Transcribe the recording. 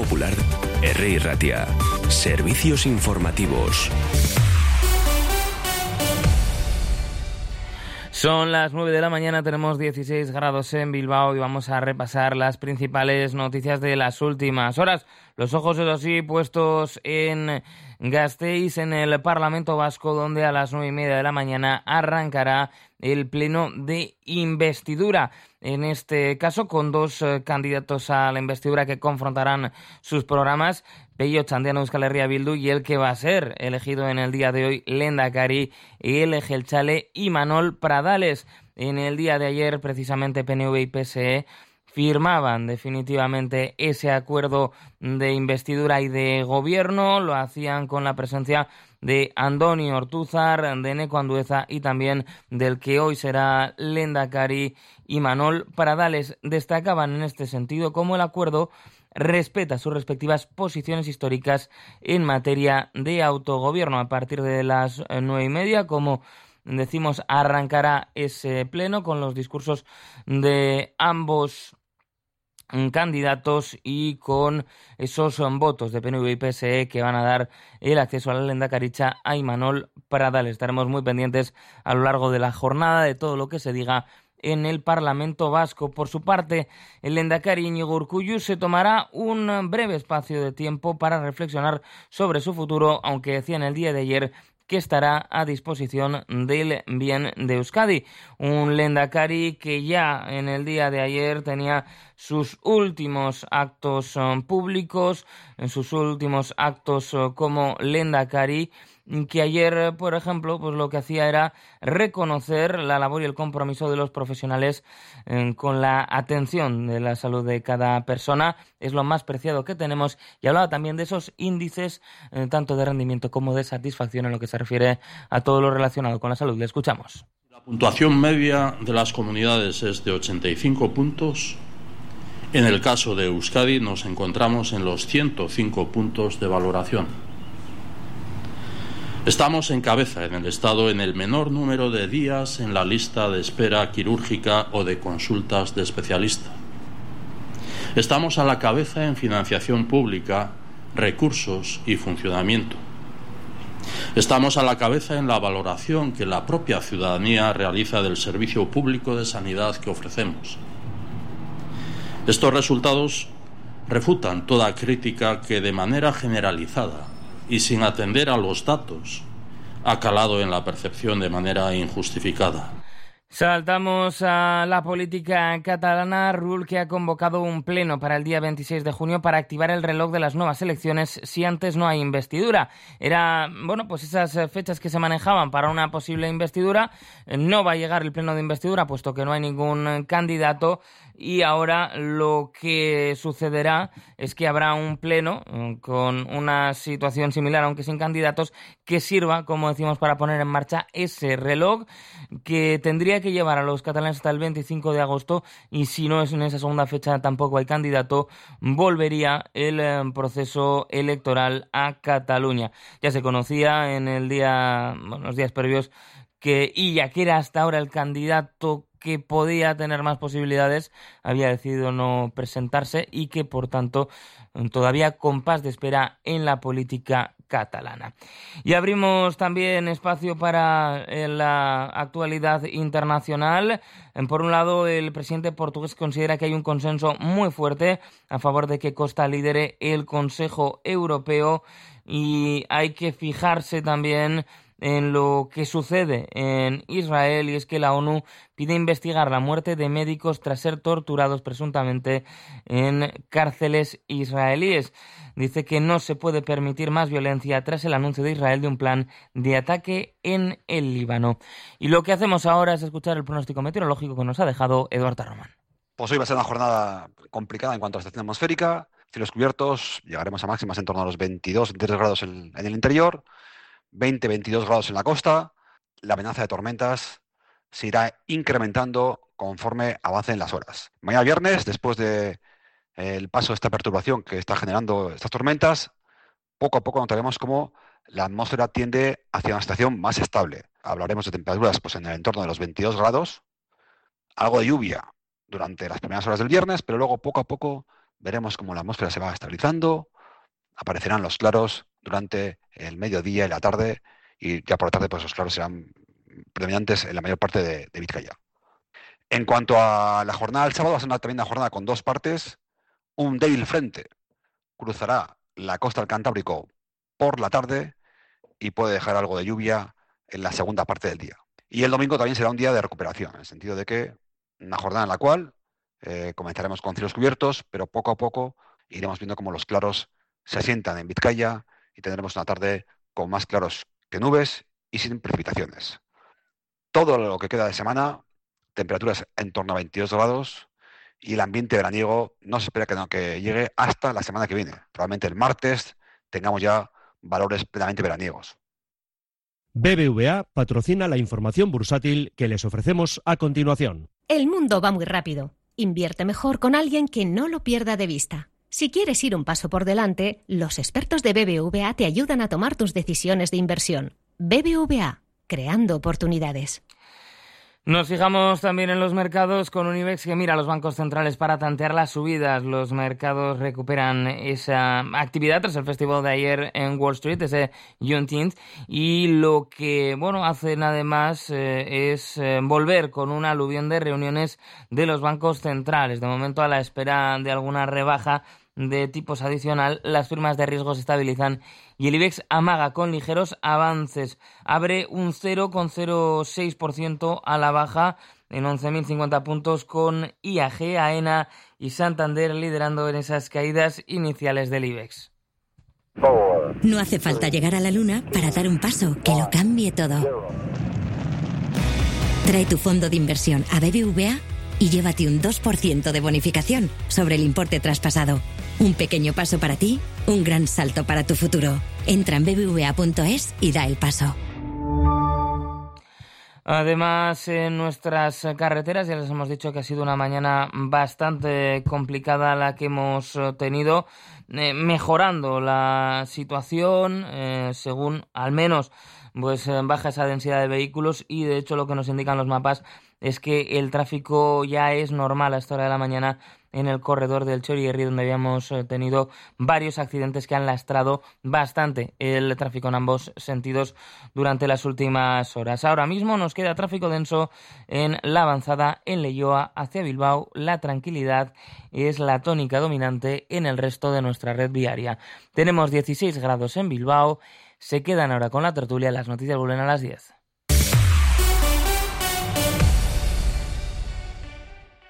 Popular, Herri Ratia. Servicios informativos. Son las 9 de la mañana, tenemos 16 grados en Bilbao y vamos a repasar las principales noticias de las últimas horas. Los ojos, eso sí, puestos en Gasteiz, en el Parlamento Vasco, donde a las 9:30 de la mañana arrancará el pleno de investidura. En este caso, con dos candidatos a la investidura que confrontarán sus programas, Pello Txandiano, Euskal Herria Bildu, y el que va a ser elegido en el día de hoy, Lehendakari, el Jeltzale, Imanol Pradales. En el día de ayer, precisamente, PNV y PSE firmaban definitivamente ese acuerdo de investidura y de gobierno. Lo hacían con la presencia de Andoni Ortúzar, de Eneko Andueza y también del que hoy será Lehendakari, Imanol Pradales. Destacaban en este sentido cómo el acuerdo respeta sus respectivas posiciones históricas en materia de autogobierno. A partir de las 9:30, como decimos, arrancará ese pleno con los discursos de ambos candidatos y con esos votos de PNV y PSE que van a dar el acceso a la lehendakaritza a Imanol Pradales. Estaremos muy pendientes a lo largo de la jornada de todo lo que se diga en el Parlamento Vasco. Por su parte, el lehendakari Iñigo Urkullu se tomará un breve espacio de tiempo para reflexionar sobre su futuro, aunque decía en el día de ayer que estará a disposición del bien de Euskadi. Un lehendakari que ya en el día de ayer tenía sus últimos actos públicos, en sus últimos actos como lehendakari, que ayer, por ejemplo, pues lo que hacía era reconocer la labor y el compromiso de los profesionales con la atención de la salud de cada persona. Es lo más preciado que tenemos, y hablaba también de esos índices tanto de rendimiento como de satisfacción en lo que se refiere a todo lo relacionado con la salud. Le escuchamos. La puntuación media de las comunidades es de 85 puntos. En el caso de Euskadi nos encontramos en los 105 puntos de valoración. Estamos en cabeza en el Estado en el menor número de días en la lista de espera quirúrgica o de consultas de especialista. Estamos a la cabeza en financiación pública, recursos y funcionamiento. Estamos a la cabeza en la valoración que la propia ciudadanía realiza del servicio público de sanidad que ofrecemos. Estos resultados refutan toda crítica que de manera generalizada y sin atender a los datos ha calado en la percepción de manera injustificada. Saltamos a la política catalana. Rull, que ha convocado un pleno para el día 26 de junio para activar el reloj de las nuevas elecciones si antes no hay investidura. Era, pues esas fechas que se manejaban para una posible investidura. No va a llegar el pleno de investidura puesto que no hay ningún candidato, y ahora lo que sucederá es que habrá un pleno con una situación similar, aunque sin candidatos, que sirva, como decimos, para poner en marcha ese reloj que tendría que llevar a los catalanes hasta el 25 de agosto, y si no es en esa segunda fecha tampoco hay candidato, volvería el proceso electoral a Cataluña. Ya se conocía en los días previos que Illa, que era hasta ahora el candidato que podía tener más posibilidades, había decidido no presentarse y que, por tanto, todavía compás de espera en la política catalana. Y abrimos también espacio para la actualidad internacional. Por un lado, el presidente portugués considera que hay un consenso muy fuerte a favor de que Costa lidere el Consejo Europeo, y hay que fijarse también en lo que sucede en Israel, y es que la ONU pide investigar la muerte de médicos tras ser torturados presuntamente en cárceles israelíes. Dice que no se puede permitir más violencia tras el anuncio de Israel de un plan de ataque en el Líbano. Y lo que hacemos ahora es escuchar el pronóstico meteorológico que nos ha dejado Eduardo Román. Pues hoy va a ser una jornada complicada en cuanto a la estación atmosférica. Cielos cubiertos, llegaremos a máximas en torno a los 22-23 grados en el interior, 20-22 grados en la costa. La amenaza de tormentas se irá incrementando conforme avancen las horas. Mañana viernes, después de el paso de esta perturbación que está generando estas tormentas, poco a poco notaremos cómo la atmósfera tiende hacia una situación más estable. Hablaremos de temperaturas en el entorno de los 22 grados, algo de lluvia durante las primeras horas del viernes, pero luego poco a poco veremos cómo la atmósfera se va estabilizando, aparecerán los claros durante el mediodía y la tarde, y ya por la tarde pues los claros serán predominantes en la mayor parte de Vizcaya. En cuanto a la jornada del sábado, va a ser también una jornada con dos partes. Un débil frente cruzará la costa del Cantábrico por la tarde y puede dejar algo de lluvia en la segunda parte del día. Y el domingo también será un día de recuperación, en el sentido de que una jornada en la cual comenzaremos con cielos cubiertos, pero poco a poco iremos viendo cómo los claros se asientan en Vizcaya y tendremos una tarde con más claros que nubes y sin precipitaciones. Todo lo que queda de semana, temperaturas en torno a 22 grados y el ambiente veraniego no se espera que llegue hasta la semana que viene. Probablemente el martes tengamos ya valores plenamente veraniegos. BBVA patrocina la información bursátil que les ofrecemos a continuación. El mundo va muy rápido. Invierte mejor con alguien que no lo pierda de vista. Si quieres ir un paso por delante, los expertos de BBVA te ayudan a tomar tus decisiones de inversión. BBVA, creando oportunidades. Nos fijamos también en los mercados con un IBEX que mira a los bancos centrales para tantear las subidas. Los mercados recuperan esa actividad tras el festival de ayer en Wall Street, ese Juneteenth, y lo que hacen además es volver con un aluvión de reuniones de los bancos centrales. De momento, a la espera de alguna rebaja de tipos adicional, las firmas de riesgo se estabilizan y el IBEX amaga con ligeros avances. Abre un 0,06% a la baja en 11.050 puntos, con IAG, AENA y Santander liderando en esas caídas iniciales del IBEX. No hace falta llegar a la luna para dar un paso que lo cambie todo. Trae tu fondo de inversión a BBVA y llévate un 2% de bonificación sobre el importe traspasado. Un pequeño paso para ti, un gran salto para tu futuro. Entra en bbva.es y da el paso. Además, en nuestras carreteras ya les hemos dicho que ha sido una mañana bastante complicada la que hemos tenido, mejorando la situación, según al menos baja esa densidad de vehículos, y de hecho lo que nos indican los mapas es que el tráfico ya es normal a esta hora de la mañana en el corredor del Txorierri, donde habíamos tenido varios accidentes que han lastrado bastante el tráfico en ambos sentidos durante las últimas horas. Ahora mismo nos queda tráfico denso en la avanzada en Leioa hacia Bilbao. La tranquilidad es la tónica dominante en el resto de nuestra red viaria. Tenemos 16 grados en Bilbao. Se quedan ahora con la tertulia. Las noticias vuelven a las 10.